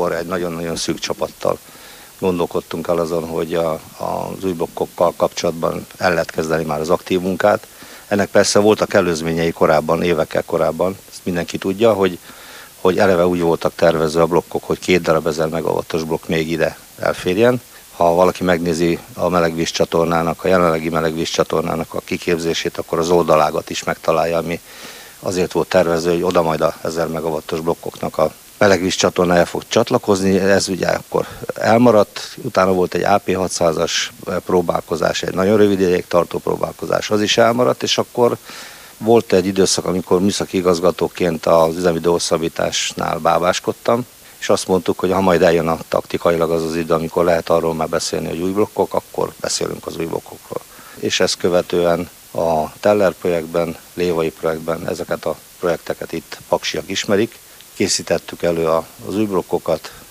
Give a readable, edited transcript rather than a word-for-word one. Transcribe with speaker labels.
Speaker 1: akkor egy nagyon-nagyon szűk csapattal gondolkodtunk el azon, hogy az új blokkokkal kapcsolatban el lehet kezdeni már az aktív munkát. Ennek persze voltak előzményei korábban, évekkel korábban, ezt mindenki tudja, hogy eleve úgy voltak tervezve a blokkok, hogy 2 darab 1000 megawattos blokk még ide elférjen. Ha valaki megnézi a melegvízcsatornának, a jelenlegi melegvízcsatornának a kiképzését, akkor az oldalágat is megtalálja, ami azért volt tervező, hogy oda majd a 1000 megawattos blokkoknak a melegvízcsatornája fog csatlakozni. Ez ugye akkor elmaradt, utána volt egy AP600-as próbálkozás, egy nagyon rövid ideig tartó próbálkozás, az is elmaradt, és akkor volt egy időszak, amikor műszaki igazgatóként az üzemidő hosszabbításnál bábáskodtam, és azt mondtuk, hogy ha majd eljön a taktikailag az az idő, amikor lehet arról már beszélni, hogy új blokkok, akkor beszélünk az új blokkokról. És ezt követően a Teller projektben, Lévai projektben ezeket a projekteket itt paksiak ismerik. Készítettük elő az új blokkokat,